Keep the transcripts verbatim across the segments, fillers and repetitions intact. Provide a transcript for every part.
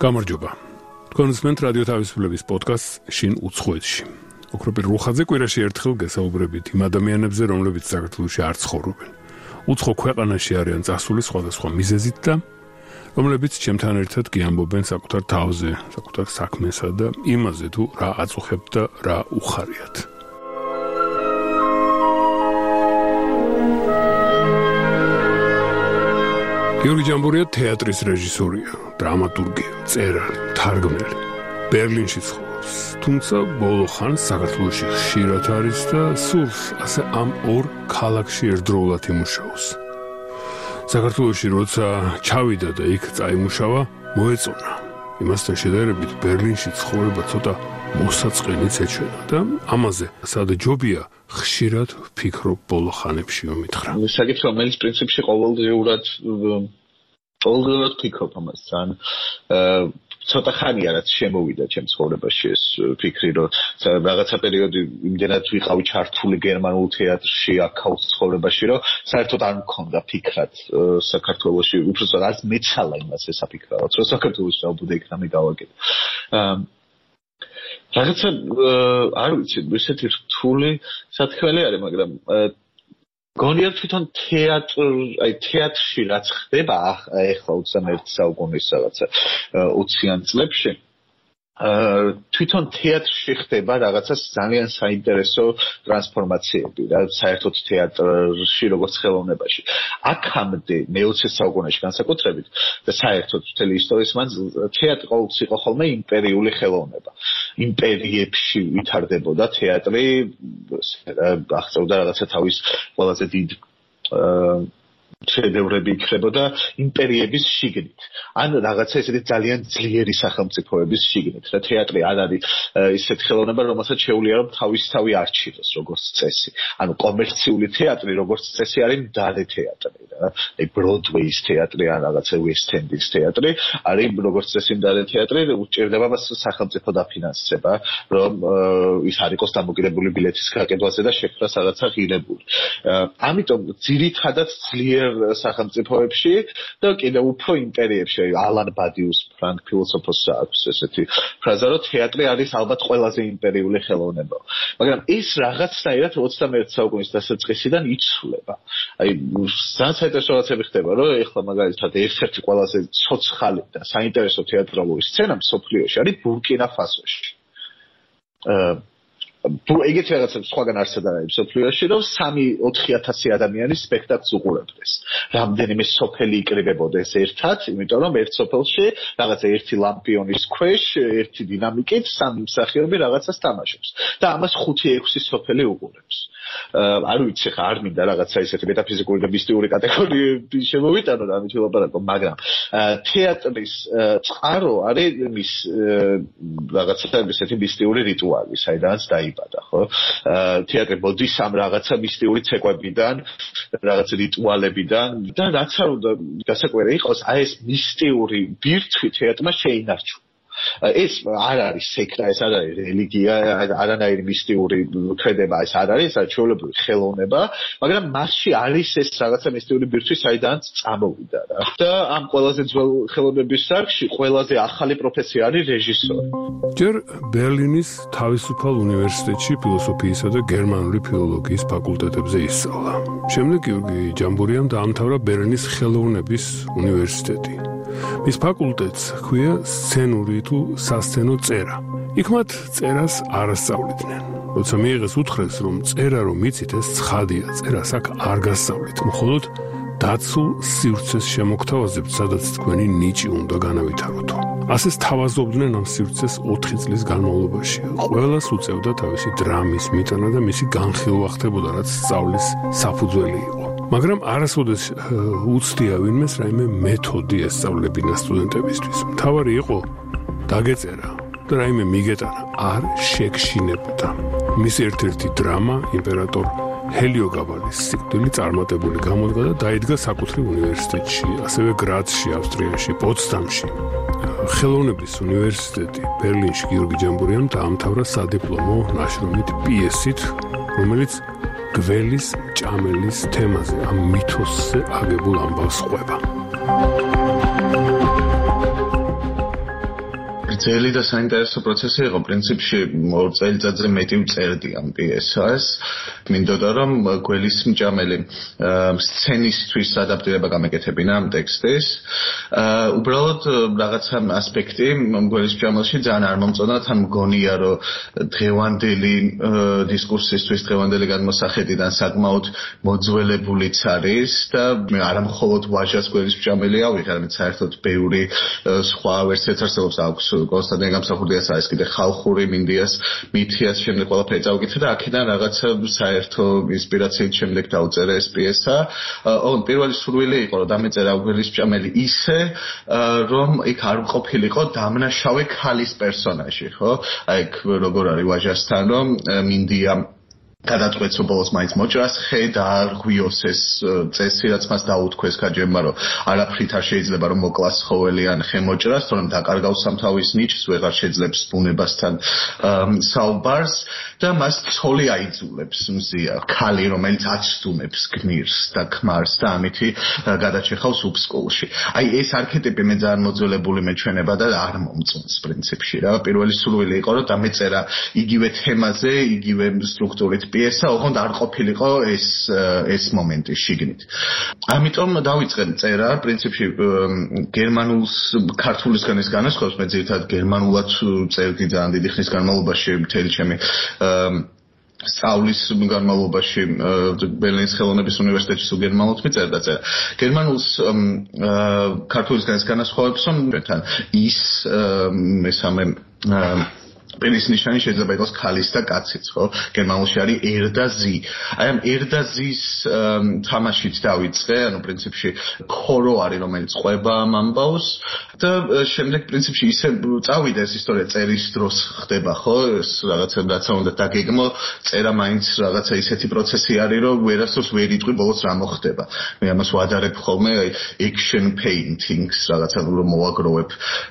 გამარჯობა. თქვენ უსმენთ რადიო თავისუფლების პოდკასტს შინ უცხოეთში. ოქროპირ რუხაძე კვირაში ერთხელ გესაუბრებით იმ ადამიანებზე, რომლებიც საქართველოში არ ცხოვრობენ. უცხო ქვეყანაში არიან წასული სხვადასხვა მიზეზით და რომლებიც ჩემთან ერთად გიამბობენ საკუთარ თავზე, საკუთარ საქმესა და იმაზე თუ რა აწუხებთ და რა უხარიათ. გიორგი ჯამბურია თეატრის რეჟისორია, დრამატურგია, მწერალი, თარგმნელი. ბერლინში ცხოვრობს, თუმცა ბოლო ხანს საქართველოში ხშირად არის და სურს ასე ამ ორ ქალაქში ერთდროულად იმუშაოს. საქართველოში როცა ჩავიდა და იქ წაიმუშავა, მოეწონა. იმასთან შედარებით ბერლინში ცხოვრება ცოტა მოსაწყენიც ეჩვენა და ამაზე სად ჯობია ხშირად ვფიქრობ ბოლო ხანებში მომითხრა. საკითხი რომელიც პრინციპში ყოველდღიურად ყოველდღიურად ვფიქრობ ამას ძალიან ცოტა ხანია რაც შემოვიდა ჩემს ცხოვრებაში ეს ფიქრი რომ რაღაცა პერიოდი იმდენად ვიყავი ჩართული გერმანულ თეატრში აქაუს ცხოვრებაში რომ საერთოდ არ მქონდა ფიქრად საქართველოში უბრალოდ რაც მეცალა იმას ესაფიქრავად რომ საქართველოში დაუბრუნდა იქ რამე გავაკეთე რაღაცა არ ვიცი ისეთი რთული სათქმელი არის მაგრამ გონია თვითონ თეატრ აი თეატრში რაც ხდება ახლა ოცდამეერთე საუკუნის რაღაცა ოციან წლებში თვითონ თეატრში ხდება რაღაცა ძალიან საინტერესო ტრანსფორმაციები რა საერთოდ თეატრში როგორც ხელოვნებაში აქამდე მეოცე საუკუნეში განსაკუთრებით და საერთოდ მთელი ისტორიის მანძილზე თეატრი ყოველთვის იყო ხოლმე იმპერიული ხელოვნება იმპერიებში ვითარდებოდა თეატრი აღწევდა რაღაცა თავის ყველაზე დიდ შედევრები იქნებოდა იმპერიების შიგნით. ან რაღაცა ესეთი ძალიან ძლიერი სახელმწიფოების შიგნით. და თეატრი არ არის ისეთი ხელოვნება, რომელსაც შეუძლია რომ თავისთავი არჩიოს როგორც წესი. ანუ კომერციული თეატრი როგორც წესი არის მდარე თეატრი რა. აი ბროდვეის თეატრი ან რაღაცა უესტ-ენდის თეატრი არის როგორც წესი მდარე თეატრი, უჭირდება მას სახელმწიფო დაფინანსება, რომ ის არ იყოს დამოკიდებული ბილეთის გაკეთებაზე და შექმნას რაღაცა ღირებული. ამიტომ ძირითადად ძლიერ სახელმწიფოებში და კიდევ უფრო იმპერიებში ალან ბადიუს ფრანგ ფილოსოფოსს აქვს ესეთი ფრაზა რომ თეატრი არის ალბათ ყველაზე იმპერიული ხელოვნება მაგრამ ის რაღაცნაირად ოცდამეერთე საუკუნის დასაწყისიდან იცვლება აი ძალიან საინტერესო რაღაცები ხდება რომ ეხლა მაგალითად ერთ-ერთი ყველაზე ცოცხალი და საინტერესო თეატრალური სცენა მსოფლიოში არის ბურკინა-ფასოში თუ ეგეთი რაღაცა სხვაგან არსად არის მსოფლიოში რომ სამი ოთხი ათასი ადამიანის სპექტაკლს უყურებდეს. რამდენიმე სოფელი იკრიბებოდეს ერთად, იმიტომ რომ ერთ სოფელში რაღაცა ერთი ლამპიონის ქვეშ, ერთი დინამიკით სამი მსახიობი რაღაცას თამაშობს და ამას ხუთი ექვსი სოფელი უყურებს. არ ვიცი ხა არ მინდა რაღაცა ისეთი მეტაფიზიკური და მისტიური კატეგორიები შემოვიტანო და ამით ვილაპარაკო, მაგრამ თეატრის წყარო არის მის რაღაცა ისეთი მისტიური რიტუალი, საიდანაც დაიბადა, ხო? თეატრი მოდის ამ რაღაცა მისტიური ცეკვებიდან, რაღაც რიტუალებიდან და რაც არ უნდა გასაკვირი იყოს, აი ეს მისტიური ბირთვი თეატრმა შეინარჩუნა. ეს არ არის სექტა, ეს არ არის რელიგია, არანაირი მისტიური ქმედება, ეს არ არის საჩვეულებრივი ხელოვნება, მაგრამ მასში არის ეს რაღაცა მისტიური ბირთვი, საიდანაც წამოვიდა რა. და ამ ყველაზე ძველ ხელოვნების სარგში ყველაზე ახალი პროფესია არის რეჟისორი. ჯერ ბერლინის თავისუფალ უნივერსიტეტში ფილოსოფიისა და გერმანული ფილოლოგიის ფაკულტეტებზე ისწავლა. შემდეგ გიორგი ჯამბურიამ დაამთავრა ბერლინის ხელოვნების უნივერსიტეტი. მის ფაკულტეტს ჰქვია სცენური თუ სასცენო წერა. იქ მათ წერას არ ასწავლიდნენ. როცა მიიღეს უთხრეს, რომ წერა რომ იცით ეს ცხადია, წერას აქ არ გასწავლით, მხოლოდ დაცულ სივრცეს შემოგთავაზებთ, სადაც თქვენი ნიჭი უნდა განავითაროთო. ასე სთავაზობდნენ ამ სივრცეს ოთხი წლის განმავლობაში. ყველას უწევდა თავისი დრამის მიტანა და მისი განხილვა ხდებოდა, რაც სწავლის საფუძველი იყო. მაგრამ არასოდეს უცდია ვინმეს რაიმე მეთოდი ესწავლებინა სტუდენტებისთვის. მთავარი იყო დაგეწერა და რაიმე მიგეტანა არ შეგშინებოდა. მის ერთ-ერთი დრამა იმპერატორ ჰელიოგაბალის სიკვდილი წარმატებული გამოდგა და დაიდგა საკუთრივ უნივერსიტეტში, ასევე გრაცში, ავსტრიაში, პოცდამში. ხელოვნების უნივერსიტეტი ბერლინში გიორგი ჯამბურიამ დაამთავრა სადიპლომო ნაშრომით პიესით, რომელიც გველის ჭამელის თემაზე, ამ მითოსზე აგებულ ამბავს ყვება. გრძელი და საინტერესო პროცესი იყო. პრინციპში ორ წელიწადზე მეტი ვწერდი ამ პიესას. მინდოდა რომ გველის მჭამელი სცენისთვის ადაპტირება გამეკეთებინა ამ ტექსტის. უბრალოდ რაღაცა ასპექტი გველის მჭამელში ძალიან არ მომწონდა, თან მგონია რომ დღევანდელი დისკურსისთვის, დღევანდელი გადმოსახედიდან საკმაოდ მოძველებულიც არის და მე არა მხოლოდ ვაჟას გველის მჭამელი ავიღე, არამედ საერთოდ ბევრი სხვა ვერსიაც არსებობს აქვს კონსტანტინე გამსახურდიას არის კიდე ხალხური მინდიას მითიას შემდეგ ყველაფერი წავიკითხე და აქედან რაღაცა საერთო ინსპირაციით შემდეგ დავწერე ეს პიესა. ოღონდ პირველი სურვილი იყო რომ დამეწერა გველის მჭამელი ისე რომ იქ არ ყოფილიყო დამნაშავე ქალის პერსონაჟი, ხო? აი როგორ არის ვაჟასთან რომ მინდია გადაწყვეტს რომ ბოლოს მაინც მოჭრას ხე და არ ღვიოს ეს წესი რაც მას დაუთქვეს გაჯერმა რომ არაფრით არ შეიძლება რომ მოკლას ცხოველი ან ხე მოჭრას თორემ დაკარგავს სამთავის ნიჭს ვეღარ შეძლებს ბუნებასთან საუბარს და მას ცოლი აიძულებს მზია ქალი რომელიც აცდუნებს გმირს და ქმარს და ამითი გადაჭეხავს უბსკოლში. აი ეს არქეტიპი მე ძალიან მოძველებული მეჩვენება და არ მომწონს პრინციპში რა. პირველი სურვილი იყო რომ დამეწერა იგივე თემაზე იგივე სტრუქტურით პიესა, ოღონდ არ ყოფილიყო ეს ეს მომენტი შიგნით. ამიტომ დავიწყე წერა, პრინციპში გერმანულს ქართულისგან ის განასხვავებს, მე ძირითადად გერმანულად წერდი ძალიან დიდი ხნის განმავლობაში მთელი ჩემი სწავლის განმავლობაში ბერლინის ხელოვნების უნივერსიტეტში სულ გერმანულად მიწერდა წერა. გერმანულს ქართულისგან ის განასხვავებს, რომ თან ის მესამე პენის ნიშანი შეიძლება იყოს ქალის და კაცის, ხო? გერმანულში არის er და sie. აი ამ er და sie-ს თამაშით დავიწყე, ანუ პრინციპში ქორო არის, რომელიც ყვება ამ ამბავს და შემდეგ პრინციპში ისე წავიდა ეს ისტორია წერის დროს ხდება, ხო? ეს რაღაცა რაც უნდა დაგეგმო, წერა მაინც რაღაცა ისეთი პროცესი არის, რომ ვერასდროს ვერ იტყვი ბოლოს რა მოხდება. მე ამას ვადარებ ხოლმე action paintings, რაღაცა რომ მოვაგროვებ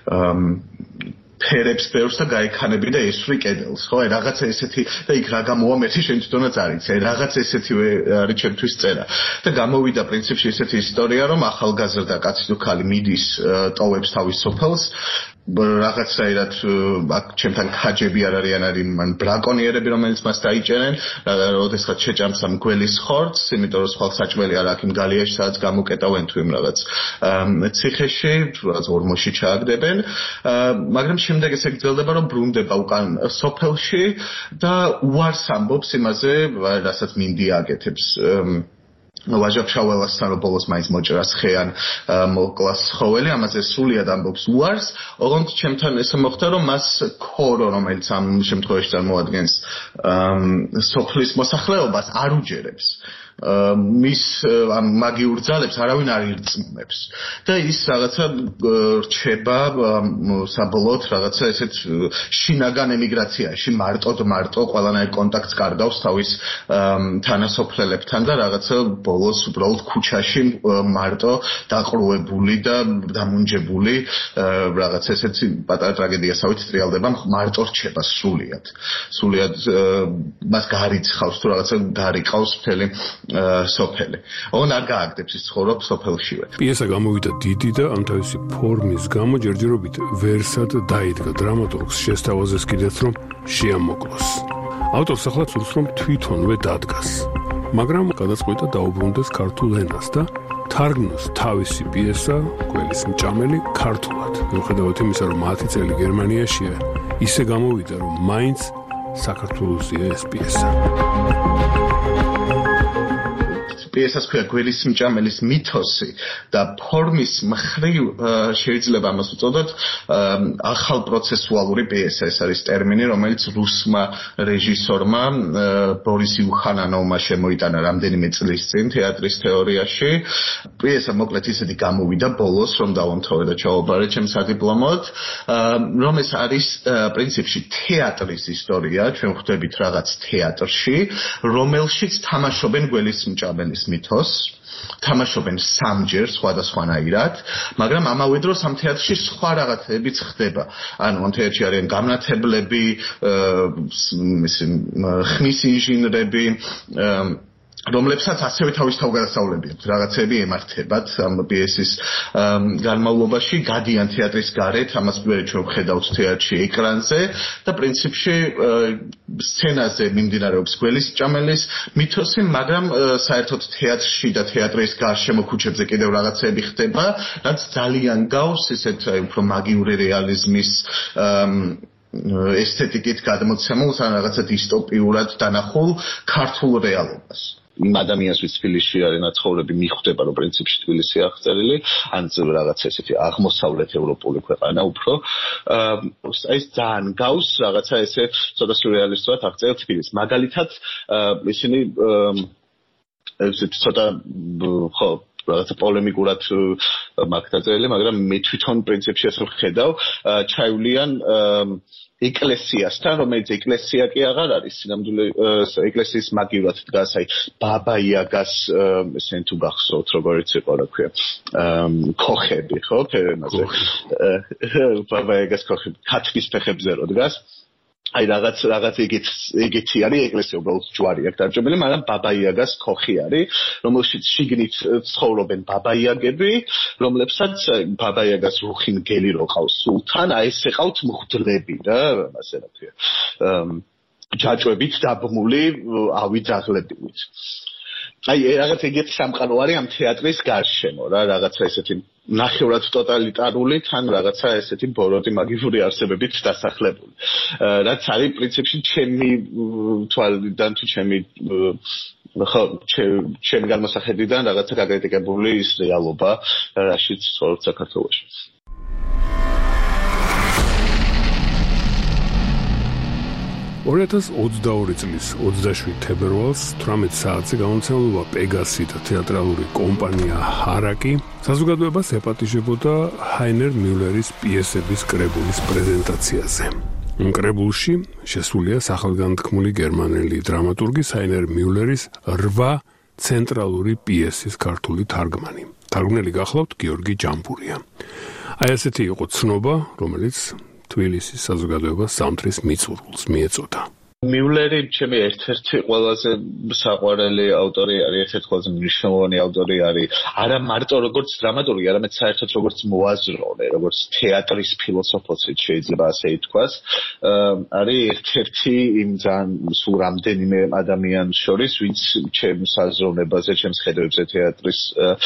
ფერებს ბევრს და გაიქანები და ესვრი კედელს, ხო? აი რაღაცა ესეთი და იქ რა გამოვამერთი შენ თვითონაც არიცი, აი რაღაცა ესეთივე არის ჩემთვის წერა. და გამოვიდა პრინციპში ესეთი ისტორია, რომ ახალგაზრდა კაცი თუ ქალი მიდის, ტოვებს თავის სოფელს, რაღაცაირად აქ ჩემთან ხაჯები არ არიან, არის მან ბრაკონიერები, რომელიც მას დაიჭერენ, როდესაც შეჭამს ამ გველის ხორცს, იმიტომ რომ სხვა საჭმელი არ აქვს იმ გალიაში, სადაც გამოკეტავენ თუ იმ რაღაც ციხეში, რაღაც ორმოში ჩააგდებენ, მაგრამ შემდეგ ესე გრძელდება, რომ ბრუნდება უკან სოფელში და უარს ამბობს იმაზე, რასაც მინდია აკეთებს. ვაჟა-ფშაველასთან რომ ბოლოს მაინც მოჭრას ხე ან მოკლას ცხოველი, ამაზე სრულიად ამბობს უარს, ოღონდ ჩემთან ესე მოხდა, რომ მას ქორო, რომელიც ამ შემთხვევაში წარმოადგენს სოფლის მოსახლეობას, არ უჯერებს. მის ამ მაგიურ ძალებს არავინ არ ირწმუნებს და ის რაღაცა რჩება საბოლოოდ რაღაცა ესეთ შინაგან ემიგრაციაში მარტოდ მარტო ყველანაირ კონტაქტს კარგავს თავის თანასოფლელებთან და რაღაცა ბოლოს უბრალოდ ქუჩაში მარტო დაყრუებული და დამუნჯებული რაღაცა ესეთი პატარა ტრაგედიასავით ტრიალდება მარტო რჩება სრულიად სრულიად მას გარიცხავს თუ რაღაცა გარიყავს მთელი სოფელი. ოღონდ არ გააგდებს ის ცხოვრობს სოფელშივე. პიესა გამოვიდა დიდი და ამ თავისი ფორმის გამო ჯერჯერობით ვერსად დაიდგა დრამატურგს შესთავაზეს კიდეც რომ შეამოკლოს. ავტორს ახლა სურს რომ თვითონვე დადგას. მაგრამ გადაწყვიტა დაუბრუნდეს ქართულ ენას და თარგმნოს თავისი პიესა გველის მჭამელი ქართულად. მიუხედავად იმისა რომ მათი წელი გერმანიაშია, ისე გამოვიდა რომ მაინც საქართველოსია ეს პიესა. პიესას ქვია გველის მჭამელის მითოსი და ფორმის მხრივ შეიძლება ამას უწოდოთ ახალ პროცესუალური პიესა. ეს არის ტერმინი, რომელიც რუსმა რეჟისორმა ბორის იუხანანოვმა შემოიტანა რამდენიმე წლის წინ თეატრის თეორიაში. პიესა მოკლედ ისეთი გამოვიდა ბოლოს, რომ დავამთავრე და ჩავაბარე ჩემს სადიპლომოდ, რომ ეს არის პრინციპში თეატრის ისტორია, ჩვენ ხვდებით რაღაც თეატრში, რომელშიც თამაშობენ გველის მჭამელის მითოს, თამაშობენ სამჯერ სხვადასხვანაირად, მაგრამ ამავე დროს ამ თეატრში სხვა რაღაცებიც ხდება. ანუ ამ თეატრში არიან გამნათებლები, ხმის ინჟინრები, რომლებსაც ასევე თავის თავგადასავლები აქვს, რაღაცები ემართებათ ამ პიესის განმავლობაში, გადიან თეატრის გარეთ, ამას მე ჩვენ ვხედავთ თეატრში ეკრანზე და პრინციპში სცენაზე მიმდინარეობს გველისჭამელის მითოსი, მაგრამ საერთოდ თეატრში და თეატრის გარშემო ქუჩებზე კიდევ რაღაცები ხდება, რაც ძალიან გავს ისეთ უფრო მაგიური რეალიზმის ესთეტიკით გადმოცემულს ან რაღაცა დისტოპიურად დანახულ ქართულ რეალობას. იმ ადამიანს ვინც თბილისში არის ნაცხოვრები მიხვდება რომ პრინციპში თბილისი აღწერილი ან რაღაც ესეთი აღმოსავლეთ ევროპული ქვეყანა უფრო აი ეს ძალიან გავს რაღაცა ესე ცოტა სურეალისტურად აღწერილ თბილისს მაგალითად ისინი ესეთი ცოტა ხო რაღაცა პოლემიკურად მაგ დაწერილი მაგრამ მე თვითონ პრინციპში ასე ვხედავ ჩაივლიან ეკლესიასთან, რომელიც ეკლესია კი აღარ არის, სინამდვილე ეკლესიის მაგივრად დგას, აი ბაბა იაგას ესენ თუ გახსოვთ, როგორიც იყო, რა ქვია, ქოხები, ხო, ფერმაზე. ბაბა იაგას ქოხები, ქათმის ფეხებზე რო დგას. აი რაღაც რაღაც ეგეთ ეგეთი არის ეკლესია უბრალოდ ჯვარი აქვს დარჩენილი, მაგრამ ბაბა იაგას ქოხი არის, რომელშიც შიგნით ცხოვრობენ ბაბა იაგები, რომლებსაც ბაბა იაგას რუხი მგელი რო ყავს სულთან, აი ეს ეყავთ მღვდლები რა, ასე რა ქვია. ჯაჭვებით დაბმული ავი ძაღლებივით. აი რაღაც ეგეთი სამყარო არის ამ თეატრის გარშემო რა, რაღაცა ესეთი ნახევრად ტოტალიტარული თან რაღაცა ესეთი ბოროტი მაგიური არსებებით დასახლებული. რაც არის პრინციპში ჩემი თვალიდან თუ ჩემი ხო ჩემი განმოსახედიდან რაღაცა გაკრიტიკებული ის რეალობა, რაშიც ცხოვრობ საქართველოში. ორი ათას ოცდაორი წლის ოცდაშვიდ თებერვალს თვრამეტ საათზე გამომცემლობა პეგასი და თეატრალური კომპანია ჰარაკი საზოგადოებას ეპატიჟებოდა ჰაინერ მიულერის პიესების კრებულის პრეზენტაციაზე. კრებულში შესულია სახელგანთქმული გერმანელი დრამატურგის ჰაინერ მიულერის რვა ცენტრალური პიესის ქართული თარგმანი. თარგმნელი გახლავთ გიორგი ჯამბურია. აი ასეთი იყო ცნობა, რომელიც თბილისის საზოგადოებას სამთრის მიწურულს მიეწოდა. მიულერი ჩემი ერთ-ერთი ყველაზე საყვარელი ავტორი არის, ერთ-ერთი ყველაზე მნიშვნელოვანი ავტორი არის, არა მარტო როგორც დრამატურგი, არამედ საერთოდ როგორც მოაზროვნე, როგორც თეატრის ფილოსოფოსიც შეიძლება ასე ითქვას. არის ერთ-ერთი იმ ძალიან სულ რამდენიმე ადამიანის შორის, ვინც ჩემს აზროვნებაზე, ჩემს ხედვებზე თეატრის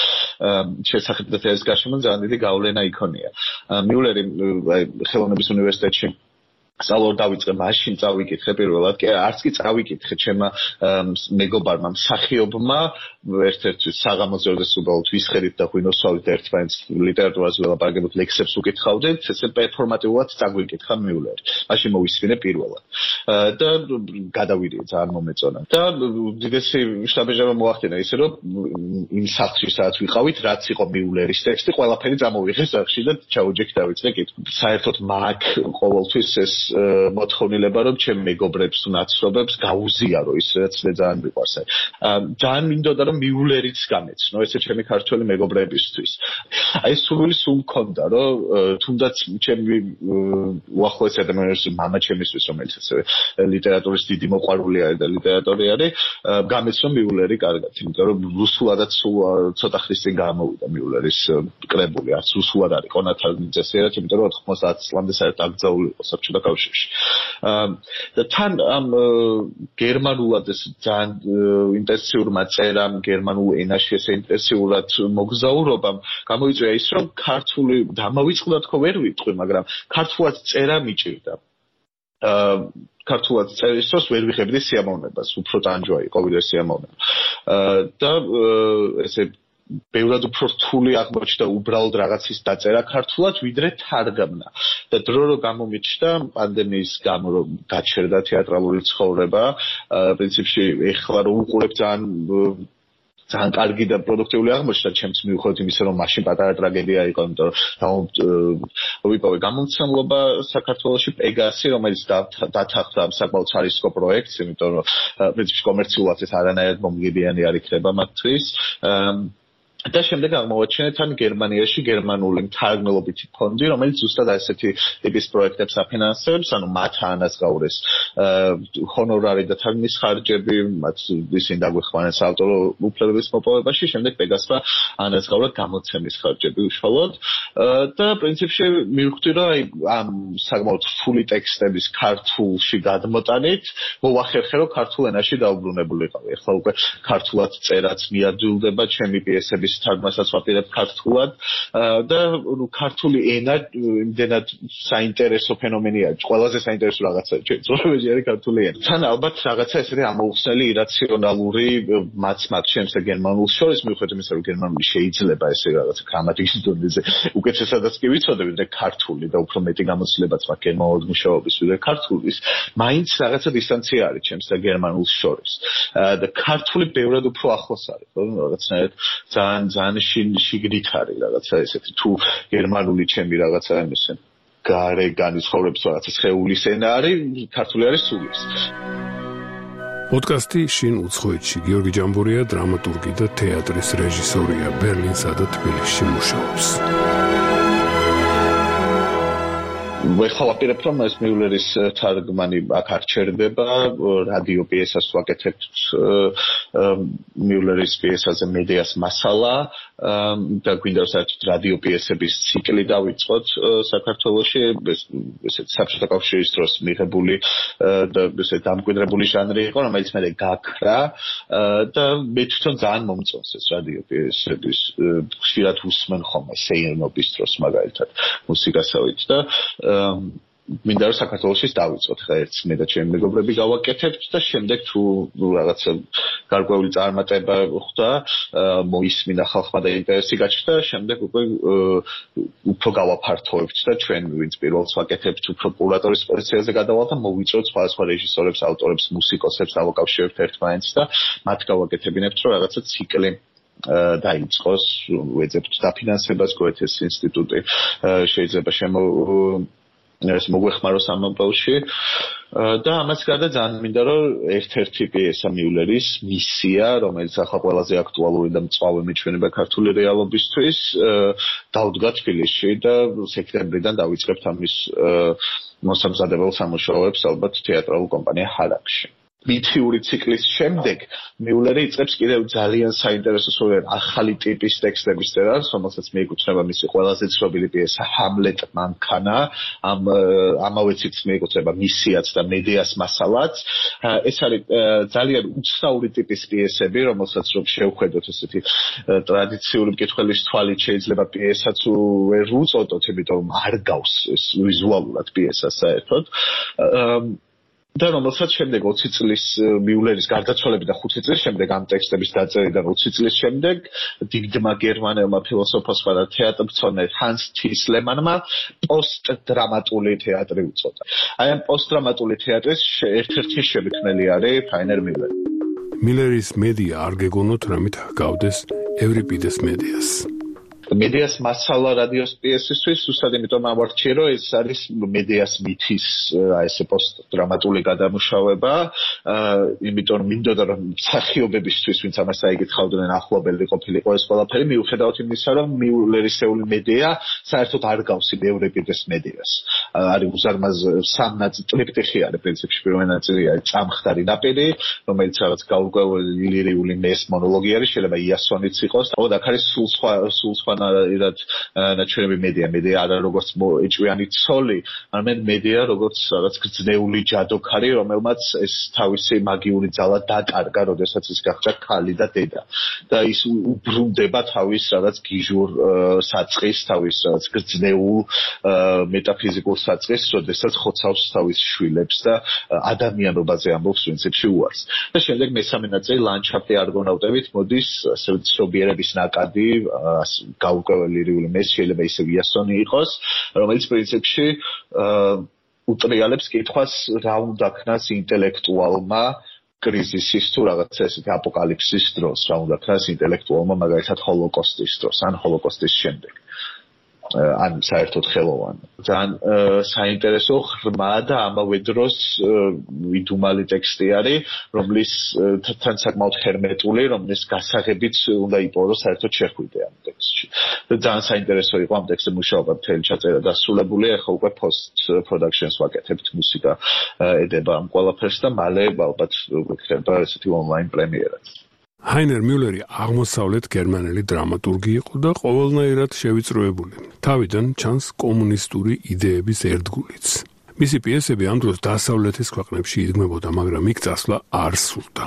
შესახებ და თეატრის გარშემო ძალიან დიდი გავლენა იქონია. მიულერი ხელოვნების უნივერსიტეტში სწავლო დავიწყე, მაშინ წავიკითხე პირველად, კი არც კი წავიკითხე ჩემმა მეგობარმა მსახიობმა, ერთ-ერთი საღამოზე როდეს უბრალოდ ვისხერით და ღვინოსვავით ერთმანეთს ლიტერატურაზე ველაპარაკებთ, ლექსებს უკითხავდით, ესე პერფორმატიულად წაგვიკითხა მიულერი. მაშინ მოვისმინე პირველად. და გადავიდე, ძალიან მომეწონა. და უდიდესი შტაბეჟება მოახდინა ისე, რომ იმ სახლში სადაც ვიყავით, რაც იყო მიულერის ტექსტი, ყველაფერი წამოვიღე სახში და ჩაუჯექი დავიწყე კითხვა. საერთოდ მაგ ყოველთვის ეს მოთხოვნილება რომ ჩემ მეგობრებს თუ ნაცნობებს გაუზიარო ის რაც მე ძალიან მიყვარს. ძალიან მინდოდა რომ მიულერიც გამეცნო ესე ჩემი ქართველი მეგობრებისთვის. აი ეს სურვილი სულ მქონდა რომ თუნდაც ჩემი უახლოესი ადამიანის მამა ჩემისთვის რომელიც ასევე ლიტერატურის დიდი მოყვარული არის და ლიტერატორი არის გამეცნო მიულერი კარგად. იმიტომ რომ რუსულადაც სულ ცოტა ხნის წინ გამოვიდა მიულერის კრებული. არც რუსულად არის კონათალინძეს ერთ, იმიტომ რომ ოთხმოცდაათ წლამდე საერთოდ აკრძალული იყო საბჭოთა კავშირში. და თან ამ გერმანულად ეს ძალიან ინტენსიურმა წერამ, გერმანულ ენაში ესე ინტენსიურად მოგზაურობამ გამოიწვია ის, რომ ქართული დამავიწყდა თქო ვერ ვიტყვი, მაგრამ ქართულად წერა მიჭირდა. ქართულად წერის დროს ვერ ვიხებდი სიამოვნებას, უფრო ტანჯვა იყო ვიდრე სიამოვნება. და ესე ბევრად უფრო რთული აღმოჩნდა უბრალოდ რაღაცის დაწერა ქართულად, ვიდრე თარგმნა. და დრო რო გამომიჩნდა პანდემიის გამო რომ გაჩერდა თეატრალური ცხოვრება, პრინციპში ეხლა რო უყურებ ძალიან ძალიან კარგი და პროდუქტიული აღმოჩნდა ჩემს მიუხედავად იმისა, რომ მაშინ პატარა ტრაგედია იყო, იმიტომ რომ ვიპოვე გამომცემლობა საქართველოში პეგასი, რომელიც დათანხმდა ამ საკმაოდ ხარისხო პროექტს, იმიტომ რომ პრინციპში კომერციულად ეს არანაირად მომგებიანი არ იქნება მათთვის. და შემდეგ აღმოვაჩინეთ ან გერმანიაში გერმანული მთარგმნელობითი ფონდი, რომელიც ზუსტად ასეთი ტიპის პროექტებს აფინანსებს, ანუ მათ ანაზღაურეს ჰონორარი და თარგმნის ხარჯები, მათ ისინი დაგვეხმარეს ავტორო უფლებების მოპოვებაში, შემდეგ პეგასმა ანაზღაურა გამოცემის ხარჯები უშუალოდ და პრინციპში მივხვდი, რომ აი ამ საკმაოდ რთული ტექსტების ქართულში გადმოტანით მოვახერხე, რომ ქართულ ენაში დაუბრუნებულიყავი. ეხლა უკვე ქართულად წერაც მიადვილდება ჩემი პიესების თარგმნასაც ვაპირებ ქართულად და ქართული ენა იმდენად საინტერესო ფენომენია, ყველაზე საინტერესო რაღაცა ჩვენს არის ქართული ენა. თან ალბათ რაღაცა ესეთი ამოუხსნელი ირაციონალური მათ მათ ჩემს და გერმანულს შორის მივხვდი იმისა, რომ გერმანული შეიძლება ესე რაღაცა გრამატიკის დონეზე უკეთესადაც კი ვიცოდე, ვიდრე ქართული და უფრო მეტი გამოცდილებაც მაქვს გერმანულად მუშაობის ვიდრე ქართულის, მაინც რაღაცა დისტანცია არის ჩემს და გერმანულს შორის. და ქართული ბევრად უფრო ახლოს არის, ხო, რაღაცნაირად ძალიან ძალიან შიგნით არის რაღაცა ესეთი თუ გერმანული ჩემი რაღაცა იმისი გარე განიცხოვრების რაღაცა სხეულის ენა არის, ქართული არის სულის. პოდკასტი შინ უცხოეთში. გიორგი ჯამბურია დრამატურგი და თეატრის რეჟისორია, ბერლინსა და თბილისში მუშაობს. ეხლა ვაპირებ, რომ ეს მიულერის თარგმანი აქ არ ჩერდება, რადიო პიესას ვაკეთებთ მიულერის პიესაზე მედეას მასალა და გვინდა საერთოდ რადიო პიესების ციკლი დავიწყოთ საქართველოში, ესეთ საბჭოთა კავშირის დროს მიღებული და ესეთ დამკვიდრებული ჟანრი იყო, რომელიც მე გაქრა და მე თვითონ ძალიან მომწონს ეს რადიო პიესების, ხშირად უსმენ ხოლმე სეირნობის დროს მაგალითად მუსიკასავით და მინდა რომ საქართველოშიც დავიწყოთ ხა ერთს მე და ჩემი მეგობრები გავაკეთებთ და შემდეგ თუ რაღაცა გარკვეული წარმატება ხვდა, მოისმინა ხალხმა და ინტერესი გაჩნდა, შემდეგ უკვე უფრო გავაფართოვებთ და ჩვენ ვინც პირველს ვაკეთებთ უფრო კურატორის პოზიციაზე გადავალთ და მოვიწროთ სხვადასხვა რეჟისორებს, ავტორებს, მუსიკოსებს დავაკავშირებთ ერთმანეთს და მათ გავაკეთებინებთ რომ რაღაცა ციკლი დაიწყოს, ვეძებთ დაფინანსებას, გოეთეს ინსტიტუტი შეიძლება შემო ეს მოგვეხმაროს ამ ამბავში და ამას გარდა ძალიან მინდა რომ ერთ-ერთი პიესა მიულერის მისია, რომელიც ახლა ყველაზე აქტუალური და მწვავე მიჩვენება ქართული რეალობისთვის, დავდგა თბილისში და სექტემბრიდან დავიწყებთ ამის მოსამზადებელ სამუშაოებს ალბათ თეატრალურ კომპანია ჰარაკში. მითიური ციკლის შემდეგ მიულერი იწყებს კიდევ ძალიან საინტერესო სულ ახალი ტიპის ტექსტების წერას, რომელსაც მიეკუთვნება მისი ყველაზე ცნობილი პიესა ჰამლეტ მანქანა, ამ ამავე ციკლს მიეკუთვნება მისიაც და მედეას მასალაც. ეს არის ძალიან უცნაური ტიპის პიესები, რომელსაც რომ შევხედოთ ესეთი ტრადიციული მკითხველის თვალით შეიძლება პიესაც ვერ უწოდოთ, იმიტომ რომ არ გავს ეს ვიზუალურად პიესას საერთოდ. და რომელსაც შემდეგ ოცი წლის მიულერის გარდაცვალებიდან ხუთი წლის შემდეგ ამ ტექსტების დაწერიდან ოცი წლის შემდეგ დიდმა გერმანელმა ფილოსოფოსმა და თეატრმცოდნე ჰანს თისლემანმა პოსტდრამატული თეატრი უწოდა. აი ამ პოსტდრამატული თეატრის ერთ-ერთი შემქმნელი არის რაინერ მილერი. მილერის მედია არ გეგონოთ რამით ჰგავდეს ევრიპიდეს მედეას. მედეას მასალა რადიოს პიესისთვის, უბრალოდ იმიტომ ავარჩიე, რომ ეს არის მედეას მითის ესე პოსტდრამატული გადამუშავება, იმიტომ რომ მინდოდა რომ მსახიობებისთვის, ვინც ამას აიგითხავდნენ, ახლობელი ყოფილიყო ეს ყველაფერი, მიუხედავად იმისა, რომ მიულერისეული მედეა საერთოდ არ გავს ევრიპიდეს მედეას. არის უზარმაზ სამნაწილ ტრიპტიხი არის პრინციპში, პირველი ნაწილი არის წამხდარი ნაპირი, რომელიც რაღაც გაურკვეველი ლირიული მეს მონოლოგი არის, შეიძლება იასონიც იყოს. ოღონდ აქ არის სულ სხვა სულ სხვა ნარად ნაჩვენები მედია, მედია არა როგორც ეჭვიანი ცოლი, არამედ მედია როგორც რაღაც გრძნეული ჯადოქარი, რომელმაც ეს თავისი მაგიური ძალა დაკარგა, როდესაც ის გახდა ქალი და დედა. და ის უბრუნდება თავის რაღაც გიჟურ საწყის, თავის რაღაც გრძნეულ მეტაფიზიკურ საწყის, როდესაც ხოცავს თავის შვილებს და ადამიანობაზე ამბობს პრინციპში უარს. და შემდეგ მესამე ნაწილი ლანდშაფტი არგონავტებით მოდის, ასე ცნობიერების ნაკადი, გაურკვეველი ლირიული მეს შეიძლება ისე იასონი იყოს, რომელიც პრინციპში უტრიალებს კითხვას, რა უნდა ქნას ინტელექტუალმა კრიზისის თუ რაღაცა ესეთი აპოკალიფსის დროს, რა უნდა ქნას ინტელექტუალმა მაგალითად ჰოლოკოსტის დროს, ან ჰოლოკოსტის შემდეგ. ან საერთოდ ხელოვანი. ძალიან საინტერესო ღრმა და ამავე დროს ვიდუმალი ტექსტი არის, რომლის თან საკმაოდ ჰერმეტული, რომლის გასაღებიც უნდა იპოვოს საერთოდ შეხვიდე ამ ტექსტში. და ძალიან საინტერესო იყო ამ ტექსტზე მუშაობა, მთელი ჩაწერა დასრულებული, ახლა უკვე post productions ვაკეთებთ, მუსიკა ედება ამ ყველაფერს და მალე ალბათ გვექნება ესეთი online პრემიერაც. ჰაინერ მიულერი აღმოსავლეთ გერმანელი დრამატურგი იყო და ყოველნაირად შევიწროებული. თავიდან ჩანს კომუნისტური იდეების ერთგულიც. მისი პიესები ამ დროს დასავლეთის ქვეყნებში იდგმებოდა, მაგრამ იქ წასვლა არ სურდა.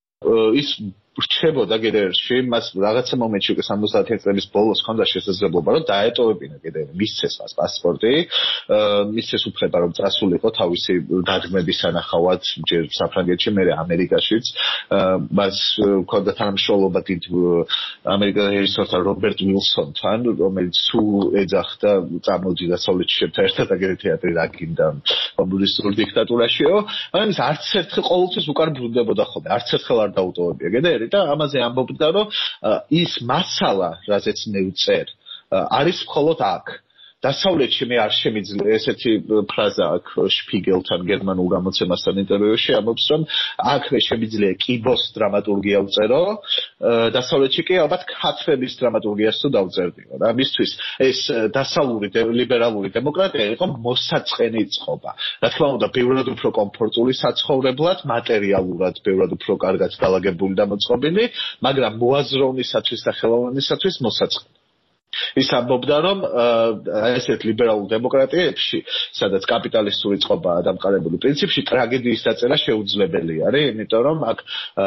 ის რჩებოდა გედერში, მას რაღაცა მომენტში უკვე სამოცდაათი წლების ბოლოს ჰქონდა შესაძლებლობა, რომ დაეტოვებინა გედერი, მისცეს მას პასპორტი, მისცეს უფლება, რომ წასულიყო თავისი დადგმების სანახავად, ჯერ საფრანგეთში, მერე ამერიკაშიც. მას ჰქონდა თანამშრომლობა დიდ ამერიკელ რეჟისორთან რობერტ უილსონთან, რომელიც სულ ეძახდა წამოდი დასავლეთში შევთა ერთად აგერ თეატრი რა გინდა კომუნისტურ დიქტატურაშიო, მაგრამ ის არც ერთხელ ყოველთვის უკან ბრუნდებოდა ხოლმე, არც ერთხელ არ დაუტოვებია გედერი. და ამაზე ამბობდა, რომ ის მასალა, რაზეც მე ვწერ, არის მხოლოდ აქ. დასავლეთში მე არ შემიძლია ესეთი ფრაზა აქვს შპიგელთან გერმანულ გამოცემასთან ინტერვიუში ამბობს, რომ აქ მე შემიძლია კიბოს დრამატურგია ვწერო, დასავლეთში კი ალბათ ქათრების დრამატურგიას თუ დავწერდიო. რა მისთვის ეს დასავლური ლიბერალური დემოკრატია იყო მოსაწყენი წყობა. რა თქმა უნდა, ბევრად უფრო კომფორტული საცხოვრებლად, მატერიალურად ბევრად უფრო კარგად დალაგებული და მოწყობილი, მაგრამ მოაზროვნისათვის და ხელოვნისათვის მოსაწყენი. ის ამბობდა, რომ ესეთ ლიბერალურ დემოკრატიებში, სადაც კაპიტალისტური წყობაა დამყარებული პრინციპში, ტრაგედიის დაწერა შეუძლებელი არის, იმიტომ რომ აქ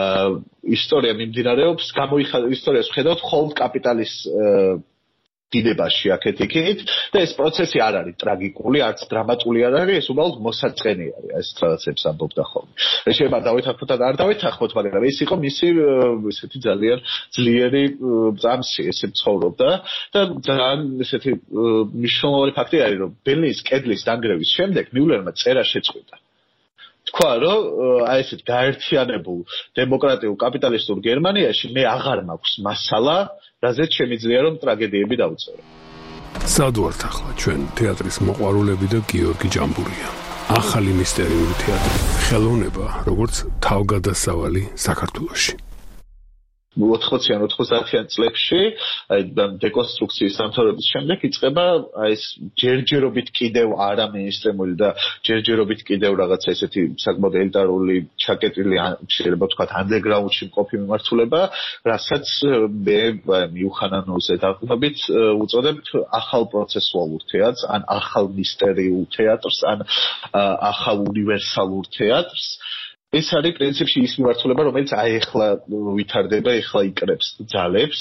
ისტორია მიმდინარეობს, გამოიხატება ისტორიას ვხედავთ მხოლოდ კაპიტალისტ დინებაში აქეთ-იქით და ეს პროცესი არ არის ტრაგიკული, არც დრამატული არ არის, ეს უბრალოდ მოსაწყენი არის, ეს რაღაცებს ამბობდა ხოლმე. შეიძლება დავითანხმოთ და არ დავითანხმოთ, მაგრამ ეს იყო მისი ესეთი ძალიან ძლიერი წამსი, ესე ცხოვრობდა და ძალიან ესეთი მნიშვნელოვანი ფაქტი არის, რომ ბერლინის კედლის დანგრევის შემდეგ მიულერმა წერა შეწყვიტა. თქვა, რომ აი ესეთ გაერთიანებულ დემოკრატიულ კაპიტალისტურ გერმანიაში მე აღარ მაქვს მასალა, რაზეც შემიძლია რომ ტრაგედიები დავწერო. სად ვართ ახლა ჩვენ თეატრის მოყვარულები და გიორგი ჯამბურია. ახალი მისტერიული თეატრი, ხელოვნება, როგორც თავგადასავალი საქართველოში. ოთხმოციან ოთხმოცდაათიან წლებში, აი დეკონსტრუქციის დამთავრების შემდეგ იწყება აი ეს ჯერჯერობით კიდევ არა მეინსტრიმული და ჯერჯერობით კიდევ რაღაცა ესეთი საკმაოდ ელიტარული, ჩაკეტილი, შეიძლება ვთქვათ, ანდერგრაუნდში მყოფი მიმართულება, რასაც მე მიუხანანოზე დაყრდნობით უწოდებ ახალ პროცესუალურ თეატრს, ან ახალ მისტერიულ თეატრს, ან ახალ უნივერსალურ თეატრს. ეს არის პრინციპში ის მიმართულება, რომელიც აი ახლა ვითარდება, ახლა იკრებს ძალებს.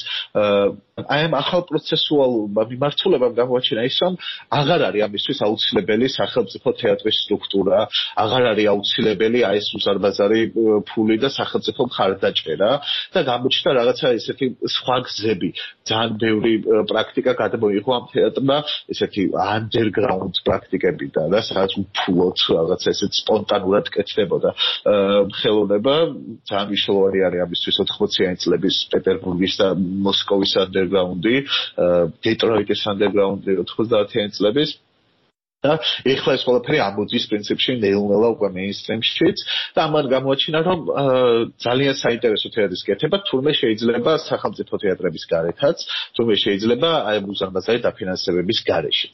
აი ამ ახალ პროცესუალურ მიმართულებამ გამოაჩინა ის, რომ აღარ არის ამისთვის აუცილებელი სახელმწიფო თეატრის სტრუქტურა, აღარ არის აუცილებელი აი ეს უზარმაზარი ფული და სახელმწიფო მხარდაჭერა და გამოჩნდა რაღაცა ესეთი სხვა გზები. ძალიან ბევრი პრაქტიკა გადმოიღო ამ თეატრმა, ესეთი underground პრაქტიკები და და სადაც უფულოდ რაღაცა ესეთ სპონტანურად კეთდებოდა. ხელოვნება ძალიან მნიშვნელოვანი არის ამისთვის ოთხმოციანი წლების პეტერბურგის და მოსკოვის ანდერგრაუნდი, დეტროიტის ანდერგრაუნდი ოთხმოცდაათიანი წლების და ეხლა ეს ყველაფერი ამოდის პრინციპში ნეილ-ნელა უკვე მეინსტრიმშიც და ამან გამოაჩინა, რომ ძალიან საინტერესო თეატრის კეთება თურმე შეიძლება სახელმწიფო თეატრების გარეთაც, თურმე შეიძლება აი უზარმაზარი დაფინანსებების გარეშეც.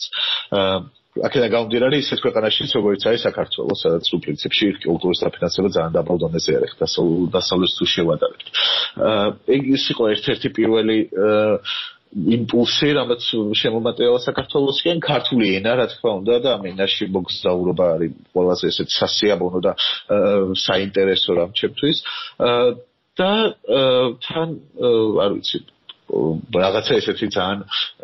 აქედან გამომდინარე ისეთ ქვეყანაშიც, როგორც არის საქართველო, სადაც სულ პრინციპში კულტურის დაფინანსება ძალიან დაბალ დონეზე არის, დასავლეთს თუ შევადარებთ. ეს იყო ერთ-ერთი პირველი იმპულსი, რაც შემომატევა საქართველოსკენ, ქართული ენა, რა თქმა უნდა, და ამ ენაში მოგზაურობა არის ყველაზე ესეთ სასიამოვნო და საინტერესო რამ ჩემთვის. და თან არ ვიცი, რაღაცა ესეთი ძალიან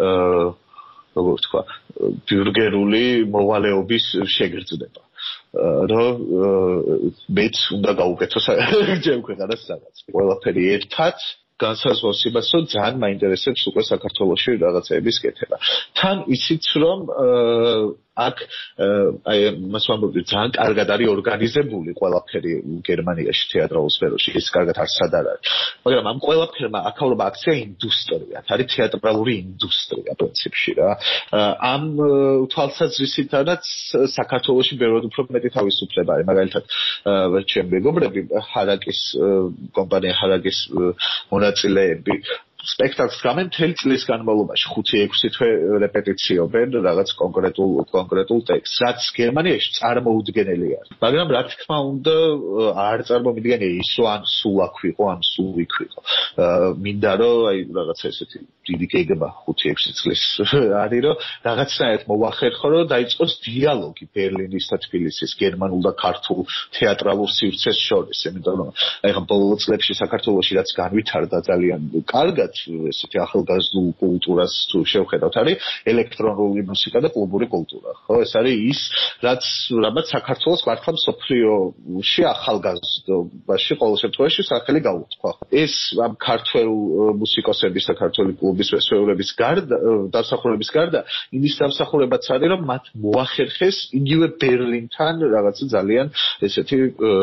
როგორ ვთქვა, ბიურგერული მოვალეობის შეგრძნება. რომ მეც უნდა გავუკეთო ჩემ ქვეყანას რაღაც. ყველაფერი ერთად განსაზღვრავს იმას, რომ ძალიან მაინტერესებს უკვე საქართველოში რაღაცეების კეთება. თან იცით, რომ აქ აი მას ვამბობდი ძალიან კარგად არის ორგანიზებული ყველაფერი გერმანიაში თეატრალურ სფეროში ის კარგად არ სად არ არის მაგრამ ამ ყველაფერმა აქაურობა აქცია ინდუსტრიად არის თეატრალური ინდუსტრია პრინციპში რა ამ თვალსაზრისითაც საქართველოში ბევრად უფრო მეტი თავისუფლება არის მაგალითად ჩემი მეგობრები ჰარაკის კომპანია ჰარაკის მონაწილეები სპექტაკლს გამენ მთელი წლის განმავლობაში ხუთი ექვსი თვე რეპეტიციობენ რაღაც კონკრეტულ კონკრეტულ ტექსტს რაც გერმანიაში წარმოუდგენელი არის მაგრამ რა თქმა უნდა არ წარმომიდგენია ის რომ ან სულ აქ ვიყო ან სულ იქ ვიყო მინდა რომ აი რაღაცა ესეთი დიდი გეგმა ხუთი ექვსი წლის არის რომ რაღაცნაირად მოვახერხო რომ დაიწყოს დიალოგი ბერლინის და თბილისის გერმანულ და ქართულ თეატრალურ სივრცეს შორის იმიტომ რომ აი ხა ბოლო წლებში საქართველოში რაც განვითარდა ძალიან კარგად ესეთი ახალგაზრდულ კულტურას თუ შევხედავთ არის ელექტრონული მუსიკა და კლუბური კულტურა ხო ეს არის ის რაც რაბაც საქართველოს მართლა მსოფლიოში ახალგაზრდობაში ყოველ შემთხვევაში სახელი გაუთხვა ეს ამ ქართველ მუსიკოსების და ქართული კლუბის მსახურების გარდა დასახურების გარდა იმის დამსახურებაც არის რომ მათ მოახერხეს იგივე ბერლინთან რაღაცა ძალიან ესეთი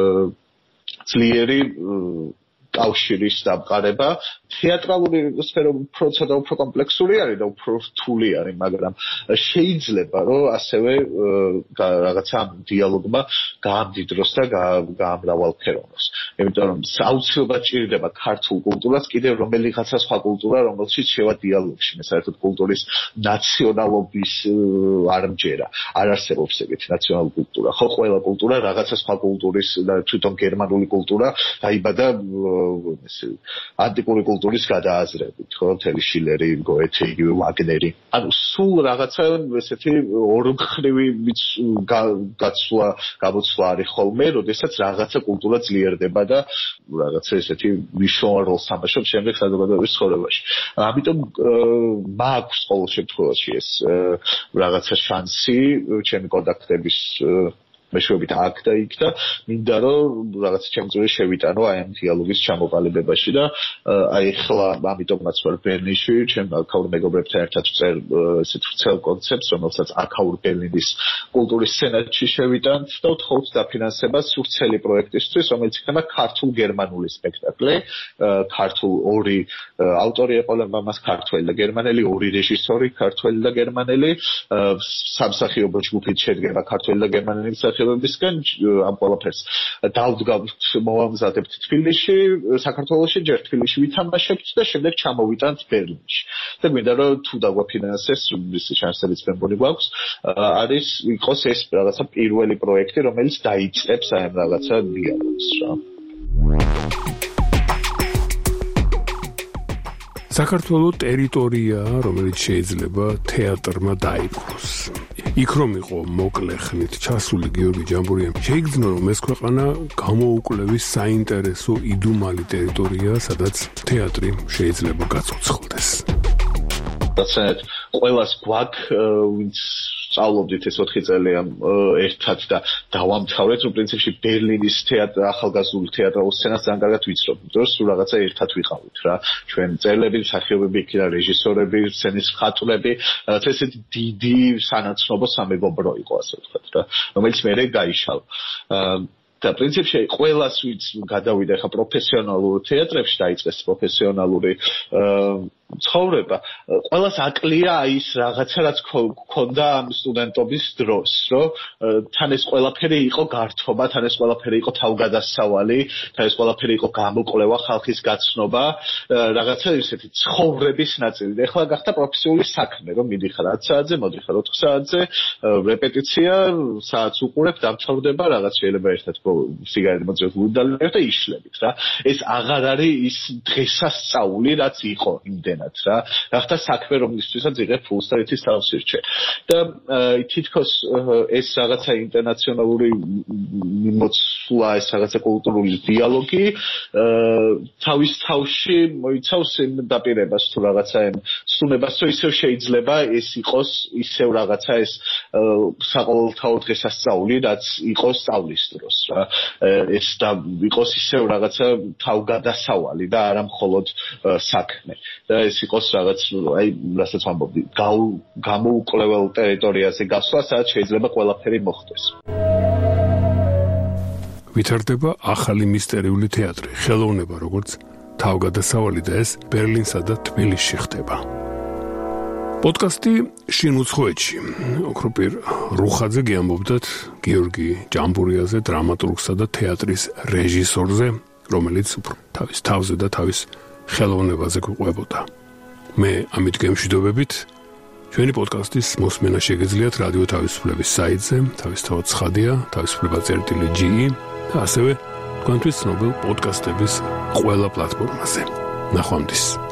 ძლიერი კავშირის დამყარება თეატრალური სფერო უფრო ცოტა უფრო კომპლექსური არის და უფრო რთული არის მაგრამ შეიძლება რომ ასევე რაღაცა დიალოგმა გაამდიდროს და გაამრავალფეროვნოს იმიტომ რომ აუცილებლად ჭირდება ქართულ კულტურას კიდევ რომელიღაცა სხვა კულტურა რომელშიც შევა დიალოგში მე საერთოდ კულტურის ნაციონალობის არმჯერა არ არსებობს ეგეთი ნაციონალური კულტურა ხო ყველა კულტურა რაღაცა სხვა კულტურის და თვითონ გერმანული კულტურა დაიბადა ესე ანტიკური კულტურის გადააზრებით, ხო, მთელი შილერი, გოეთე, იგივე ვაგნერი. ანუ სულ რაღაცა ესეთი ორმხრივი გაცვლა, გამოცვლა არის ხოლმე, როდესაც რაღაცა კულტურა ძლიერდება და რაღაცა ესეთი მნიშვნელოვან როლს თამაშობს შემდეგ საზოგადოების ცხოვრებაში. ამიტომ მაქვს ყოველ შემთხვევაში ეს რაღაცა შანსი ჩემი კონტაქტების მეშვეობით აქ და იქ და მინდა რომ რაღაც ჩემი წვლილი შევიტანო აი ამ დიალოგის ჩამოყალიბებაში და აი ხლა ამიტომაც ვარ ბერლინში ჩემ აქაურ მეგობრებთან ერთად ვწერ ესეთ ვრცელ კონცეფტს რომელსაც აქაურ ბერლინის კულტურის სცენაში შევიტანთ და ვთხოვთ დაფინანსებას ვრცელი პროექტისთვის რომელიც იქნება ქართულ გერმანული სპექტაკლი ქართულ ორი ავტორი ეყოლება მას ქართველი და გერმანელი ორი რეჟისორი ქართველი და გერმანელი სამსახიობო ჯგუფით შედგება ქართველი და გერმანელი ხებებისგან ამ ყველაფერს დავდგავთ მოვამზადებთ თბილისში საქართველოში ჯერ თბილისში ვითამაშებთ და შემდეგ ჩამოვიტანთ ბერლინში და მინდა რომ თუ დაგვაფინანსეს ის შანსებიც მე მგონი გვაქვს არის იყოს ეს რაღაცა პირველი პროექტი რომელიც დაიწყებს აი ამ რაღაცა დიალოგს რა საქართველოს ტერიტორია რომელიც შეიძლება თეატრმა დაიპყროს იქ რომ იყო მოკლე ხნით ჩასული გიორგი ჯამბურიამ შეიგრძნო რომ ეს ქვეყანა გამოუკლევის საინტერესო იდუმალი ტერიტორია სადაც თეატრი შეიძლება გაცოცხლდეს დაცეთ ყველას გვაქვს ვინც სწავლობდით ეს ოთხი წელი ამ ერთად და დავამთავრეთ რომ პრინციპში ბერლინის თეატრ ახალგაზრდულ თეატრალურ სცენას ძალიან კარგად ვიცნობთ დროს სულ რაღაცა ერთად ვიყავით რა ჩვენ წერლები მსახიობები იქ და რეჟისორები სცენის მხატვრები რაღაცა ესეთი დიდი სანაცნობო სამეგობრო იყო ასე ვთქვათ რა რომელიც მერე გაიშალა და პრინციპში ყველას ვინც გადავიდა ხა პროფესიონალურ თეატრებში დაიწყეს პროფესიონალური ცხოვრება ყველას აკლია აი ის რაღაცა რაც ქონდა ამ სტუდენტობის დროს რომ თან ეს ყველაფერი იყო გართობა თან ეს ყველაფერი იყო თავგადასავალი თან ეს ყველაფერი იყო გამოკვლევა ხალხის გაცნობა რაღაცა ისეთი ცხოვრების ნაწილი და ეხლა გახდა პროფესიული საქმე რომ მიდიხარ ათ საათზე მოდიხარ ოთხ საათზე რეპეტიცია საათს უყურებ დამთავრდება რაღაც შეიძლება ერთად სიგარეტი მოწევთ უდალებ და იშლებით რა ეს აღარ არის ის დღესასწაული რაც იყო იმდენ რა ახლა საქმე რომლისთვისაც იღებ ფულს და ეთის თავს ირჩე და თითქოს ეს რაღაცა ინტერნაციონალური მიმოცვლა ეს რაღაცა კულტურული დიალოგი თავის თავში მოიცავს იმ დაპირებას თუ რაღაცა იმ სუნებას რომ ისევ შეიძლება ეს იყოს ისევ რაღაცა ეს საყოველთაო დღესასწაული რაც იყოს სწავლის დროს რა ეს და იყოს ისევ რაღაცა თავგადასავალი და არა მხოლოდ საქმე და ეს იყოს რაღაც აი რასაც ვამბობდი გამოუკვლეველ ტერიტორიაზე გასვლა, სადაც შეიძლება ყველაფერი მოხდეს. ვითარდება ახალი მისტერიული თეატრი, ხელოვნება როგორც თავგადასავალი და ეს ბერლინსა და თბილისში ხდება. პოდკასტი შინ უცხოეთში. ოქროპირ რუხაძე გიამბობდათ გიორგი ჯამბურიაზე, დრამატურგსა და თეატრის რეჟისორზე, რომელიც უფრო თავის თავზე და თავის ხელოვნებაზე გვყვებოდა. მე ამით გემშვიდობებით. ჩვენი პოდკასტის მოსმენა შეგეძლიათ რადიო თავისუფლების საიტზე, თავისთავად ცხადია, თავისუფლება წერტილი ჯი ი და ასევე თქვენთვის ცნობილ პოდკასტების ყველა პლატფორმაზე. ნახვამდის.